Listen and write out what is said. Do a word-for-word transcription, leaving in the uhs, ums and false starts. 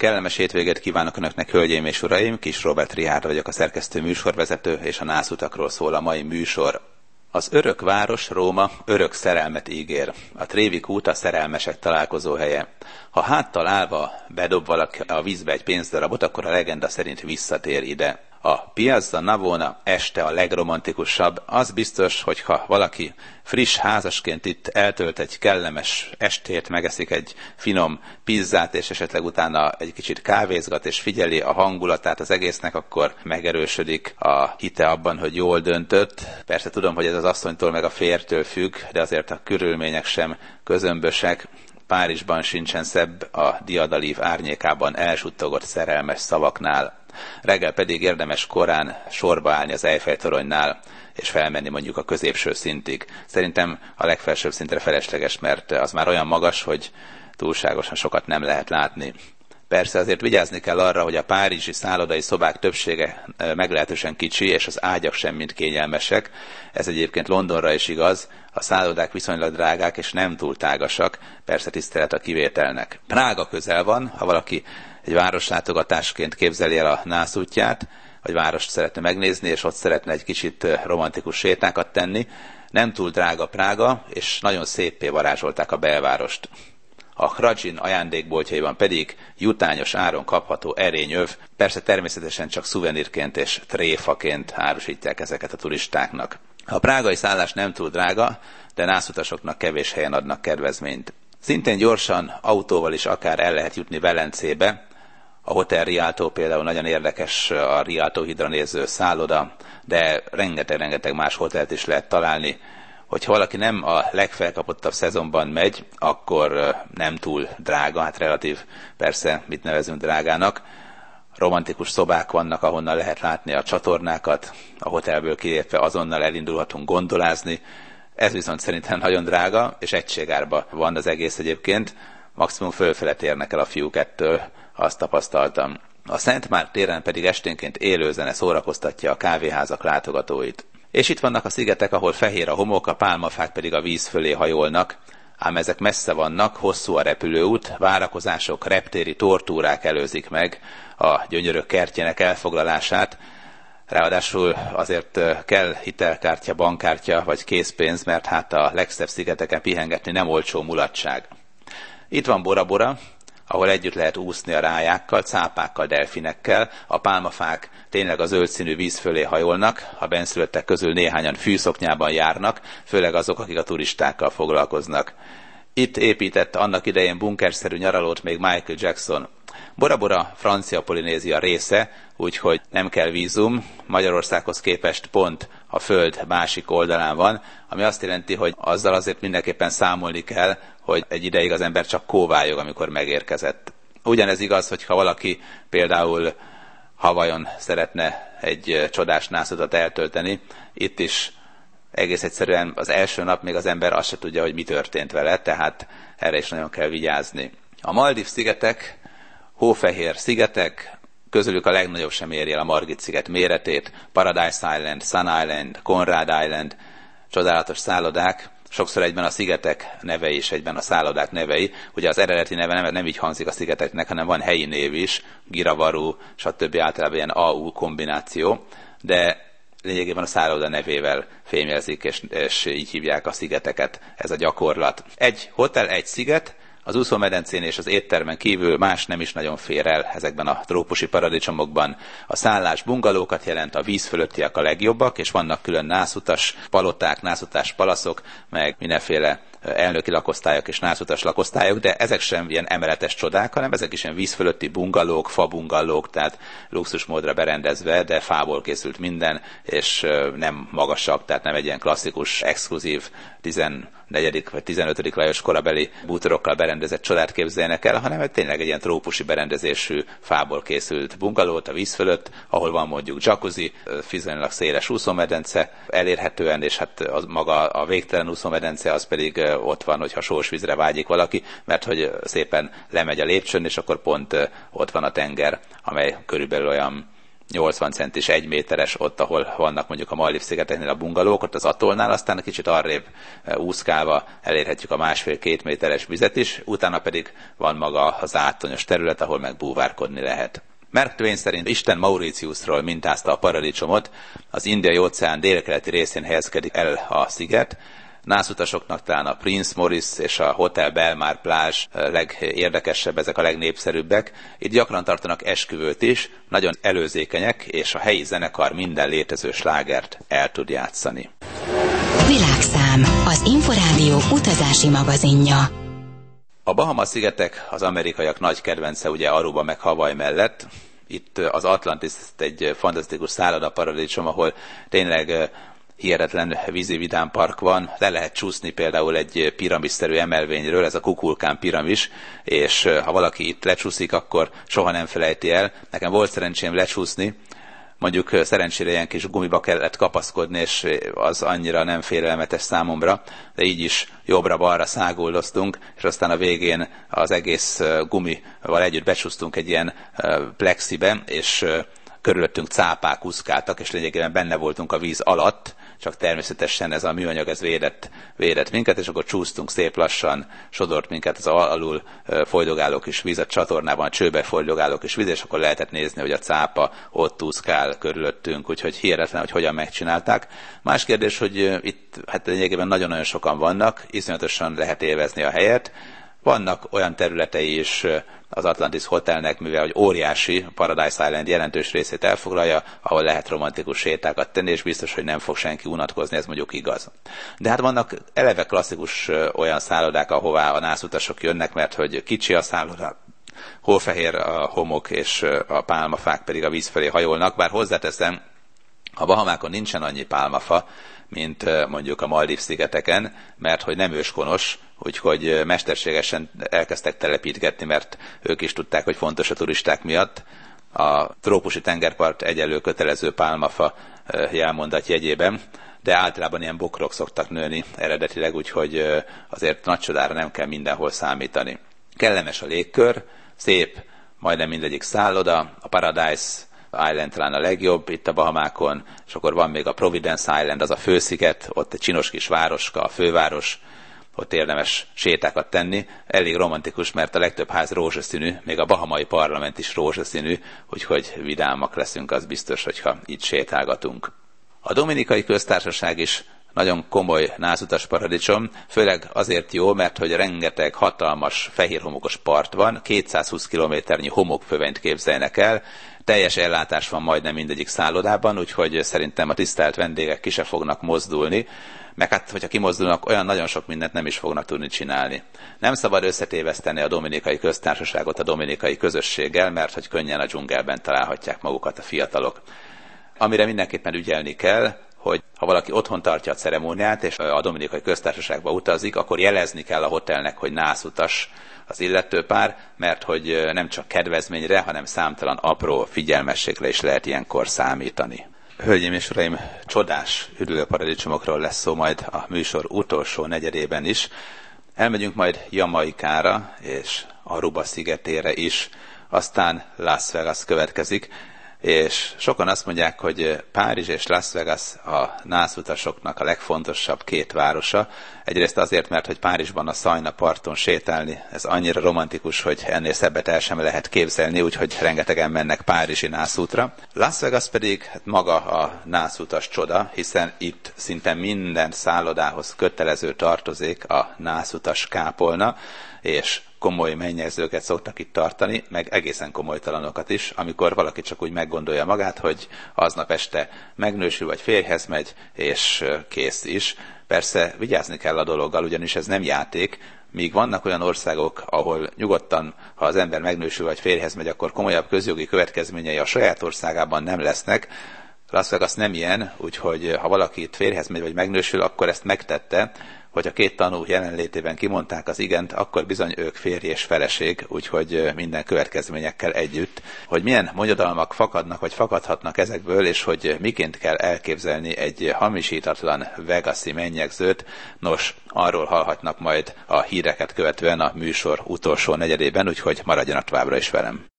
Kellemes hétvégét kívánok Önöknek, hölgyeim és uraim! Kis Robert Richárd vagyok, a szerkesztő műsorvezető, és a nászutakról szól a mai műsor. Az örök város, Róma, örök szerelmet ígér. A Trévi kút a szerelmesek találkozóhelye. Ha háttal állva bedob valaki a vízbe egy pénzdarabot, akkor a legenda szerint visszatér ide. A Piazza Navona este a legromantikusabb. Az biztos, hogy ha valaki friss házasként itt eltölt egy kellemes estét, megeszik egy finom pizzát, és esetleg utána egy kicsit kávézgat, és figyeli a hangulatát az egésznek, akkor megerősödik a hite abban, hogy jól döntött. Persze tudom, hogy ez az asszonytól meg a férjtől függ, de azért a körülmények sem közömbösek. Párizsban sincsen szebb a diadalív árnyékában elsuttogott szerelmes szavaknál. Reggel pedig érdemes korán sorba állni az Eiffel-toronynál, és felmenni mondjuk a középső szintig. Szerintem a legfelsőbb szintre felesleges, mert az már olyan magas, hogy túlságosan sokat nem lehet látni. Persze azért vigyázni kell arra, hogy a párizsi szállodai szobák többsége meglehetősen kicsi, és az ágyak sem mind kényelmesek. Ez egyébként Londonra is igaz, a szállodák viszonylag drágák és nem túl tágasak, persze tisztelet a kivételnek. Prága közel van, ha valaki egy városlátogatásként képzeli el a nászútját, vagy várost szeretne megnézni, és ott szeretne egy kicsit romantikus sétákat tenni. Nem túl drága Prága, és nagyon széppé varázsolták a belvárost. A Hradzsin ajándékboltjaiban pedig jutányos áron kapható erényöv, persze természetesen csak szuvenírként és tréfaként árusítják ezeket a turistáknak. A prágai szállás nem túl drága, de nászutasoknak kevés helyen adnak kedvezményt. Szintén gyorsan autóval is akár el lehet jutni Velencébe. A Hotel Rialto például nagyon érdekes, a Rialto hídra néző szálloda, de rengeteg-rengeteg más hotelt is lehet találni. Hogyha valaki nem a legfelkapottabb szezonban megy, akkor nem túl drága, hát relatív persze, mit nevezünk drágának. Romantikus szobák vannak, ahonnan lehet látni a csatornákat, a hotelből kilépve azonnal elindulhatunk gondolázni. Ez viszont szerintem nagyon drága, és egységárba van az egész egyébként. Maximum fölfele térnek el a fiúk ettől, azt tapasztaltam. A Szent Márk téren pedig esténként élőzene szórakoztatja a kávéházak látogatóit. És itt vannak a szigetek, ahol fehér a homok, a pálmafák pedig a víz fölé hajolnak, ám ezek messze vannak, hosszú a repülőút, várakozások, reptéri tortúrák előzik meg a gyönyörök kertjének elfoglalását. Ráadásul azért kell hitelkártya, bankkártya vagy készpénz, mert hát a legszebb szigeteken pihengetni nem olcsó mulatság. Itt van Bora Bora, ahol együtt lehet úszni a rájákkal, cápákkal, delfinekkel. A pálmafák tényleg a zöld színű víz fölé hajolnak, a benszülöttek közül néhányan fűszoknyában járnak, főleg azok, akik a turistákkal foglalkoznak. Itt épített annak idején bunkerszerű nyaralót még Michael Jackson. Bora Bora Francia Polinézia része, úgyhogy nem kell vízum, Magyarországhoz képest pont a föld másik oldalán van, ami azt jelenti, hogy azzal azért mindenképpen számolni kell, hogy egy ideig az ember csak kóvályog, amikor megérkezett. Ugyanez igaz, hogyha valaki például Havajon szeretne egy csodás nászutat eltölteni, itt is egész egyszerűen az első nap még az ember azt se tudja, hogy mi történt vele, tehát erre is nagyon kell vigyázni. A Maldív szigetek, hófehér szigetek, közülük a legnagyobb sem éri el a Margit sziget méretét, Paradise Island, Sun Island, Conrad Island, csodálatos szállodák, sokszor egyben a szigetek nevei és egyben a szállodák nevei. Ugye az eredeti neve nem, nem így hangzik a szigeteknek, hanem van helyi név is, Giravaru, stb. Általában ilyen á u kombináció, de lényegében a szálloda nevével fémjelzik, és, és így hívják a szigeteket, ez a gyakorlat. Egy hotel, egy sziget, az úszómedencén és az éttermen kívül más nem is nagyon fér el ezekben a trópusi paradicsomokban. A szállás bungalókat jelent, a víz fölöttiek a legjobbak, és vannak külön nászutas paloták, nászutas palaszok, meg mindenféle elnöki lakosztályok és nászutas lakosztályok, de ezek sem ilyen emeletes csodák, hanem ezek is ilyen víz fölötti bungalók, fa bungalók, tehát luxusmódra berendezve, de fából készült minden, és nem magasabb, tehát nem egy ilyen klasszikus, exkluzív tizennegyedik vagy tizenötödik Lajos korabeli bútorokkal berendezett csodát képzeljenek el, hanem tényleg egy ilyen trópusi berendezésű, fából készült bungalót a víz fölött, ahol van mondjuk jacuzzi, viszonylag széles úszómedence elérhetően, és hát az maga a végtelen úszómedence az pedig ott van, hogyha sós vízre vágyik valaki, mert hogy szépen lemegy a lépcsőn, és akkor pont ott van a tenger, amely körülbelül olyan nyolcvan centis, egy méteres ott, ahol vannak mondjuk a Maldív-szigeteknél a bungalók, ott az atollnál, aztán kicsit arrébb úszkálva elérhetjük a másfél-két méteres vizet is, utána pedig van maga az átonyos terület, ahol meg búvárkodni lehet. Mark Twain szerint Isten Mauritiusról mintázta a paradicsomot, az Indiai-óceán délkeleti részén helyezkedik el a sziget. Nászutasoknak talán a Prince Maurice és a Hotel Belmar plázs legérdekesebb, ezek a legnépszerűbbek. Itt gyakran tartanak esküvőt is, nagyon előzékenyek, és a helyi zenekar minden létező slágert el tud játszani. Világszám, az Inforádió utazási magazinja. A Bahama-szigetek az amerikaiak nagy kedvence ugye Aruba meg Hawaii mellett. Itt az Atlantis egy fantasztikus szállodaparadicsom, ahol tényleg hihetetlen vízi vidámpark van, le lehet csúszni például egy piramisszerű emelvényről, ez a Kukulkán piramis, és ha valaki itt lecsúszik, akkor soha nem felejti el. Nekem volt szerencsém lecsúszni, mondjuk szerencsére ilyen kis gumiba kellett kapaszkodni, és az annyira nem félelmetes számomra, de így is jobbra-balra száguldoztunk, és aztán a végén az egész gumival együtt becsúsztunk egy ilyen plexibe, és körülöttünk cápák úszkáltak, és lényegében benne voltunk a víz alatt, csak természetesen ez a műanyag ez védett, védett minket, és akkor csúsztunk szép lassan, sodort minket az alul folydogáló kis víz, a csatornában a csőbe folydogáló kis víz, és akkor lehetett nézni, hogy a cápa ott úszkál körülöttünk, úgyhogy hihetetlen, hogy hogyan megcsinálták. Más kérdés, hogy itt hát lényegében nagyon-nagyon sokan vannak, iszonyatosan lehet élvezni a helyet. Vannak olyan területei is az Atlantis Hotelnek, mivel hogy óriási, Paradise Island jelentős részét elfoglalja, ahol lehet romantikus sétákat tenni, és biztos, hogy nem fog senki unatkozni, ez mondjuk igaz. De hát vannak eleve klasszikus olyan szállodák, ahová a nászutasok jönnek, mert hogy kicsi a szálloda, hófehér a homok, és a pálmafák pedig a víz felé hajolnak, bár hozzáteszem, a Bahamákon nincsen annyi pálmafa, mint mondjuk a Maldív-szigeteken, mert hogy nem őshonos, úgyhogy mesterségesen elkezdtek telepítgetni, mert ők is tudták, hogy fontos a turisták miatt. A trópusi tengerpart egyelő kötelező pálmafa jelmondat jegyében, de általában ilyen bokrok szoktak nőni eredetileg, úgyhogy azért nagy csodára nem kell mindenhol számítani. Kellemes a légkör, szép, majdnem mindegyik szálloda, a Paradise Island talán a legjobb itt a Bahamákon, és akkor van még a Providence Island, az a fősziget, ott egy csinos kis városka, a főváros, ott érdemes sétákat tenni. Elég romantikus, mert a legtöbb ház rózsaszínű, még a bahamai parlament is rózsaszínű, úgyhogy vidámak leszünk, az biztos, hogyha itt sétálgatunk. A Dominikai Köztársaság is nagyon komoly názutas paradicsom, főleg azért jó, mert hogy rengeteg hatalmas fehér homokos part van, kétszázhúsz kilométernyi homokfövenyt képzeljenek el, teljes ellátás van majdnem mindegyik szállodában, úgyhogy szerintem a tisztelt vendégek ki se fognak mozdulni, meg hát, hogyha kimozdulnak, olyan nagyon sok mindent nem is fognak tudni csinálni. Nem szabad összetéveszteni a Dominikai Köztársaságot a dominikai közösséggel, mert hogy könnyen a dzsungelben találhatják magukat a fiatalok. Amire mindenképpen ügyelni kell, hogy ha valaki otthon tartja a ceremóniát, és a Dominikai Köztársaságba utazik, akkor jelezni kell a hotelnek, hogy nászutas az illető pár, mert hogy nem csak kedvezményre, hanem számtalan apró figyelmességre is lehet ilyenkor számítani. Hölgyeim és uraim, csodás üdülőparadicsomokról lesz szó majd a műsor utolsó negyedében is. Elmegyünk majd Jamaikára és Aruba szigetére is, aztán Las Vegas következik, és sokan azt mondják, hogy Párizs és Las Vegas a nászutasoknak a legfontosabb két városa. Egyrészt azért, mert hogy Párizsban a Szajna parton sétálni, ez annyira romantikus, hogy ennél szebbet el sem lehet képzelni, úgyhogy rengetegen mennek párizsi nászútra. Las Vegas pedig hát maga a nászutas csoda, hiszen itt szinte minden szállodához kötelező tartozik a nászutas kápolna, és komoly mennyezőket szoktak itt tartani, meg egészen komolytalanokat is, amikor valaki csak úgy meggondolja magát, hogy aznap este megnősül, vagy férjhez megy, és kész is. Persze vigyázni kell a dologgal, ugyanis ez nem játék, míg vannak olyan országok, ahol nyugodtan, ha az ember megnősül, vagy férjhez megy, akkor komolyabb közjogi következményei a saját országában nem lesznek. Las Vegas nem ilyen, úgyhogy ha valaki itt férjhez megy, vagy megnősül, akkor ezt megtette. Hogyha két tanú jelenlétében kimondták az igent, akkor bizony ők férj és feleség, úgyhogy minden következményekkel együtt. Hogy milyen bonyodalmak fakadnak, vagy fakadhatnak ezekből, és hogy miként kell elképzelni egy hamisítatlan vegasi mennyegzőt, nos, arról hallhatnak majd a híreket követően a műsor utolsó negyedében, úgyhogy maradjanak továbbra is velem.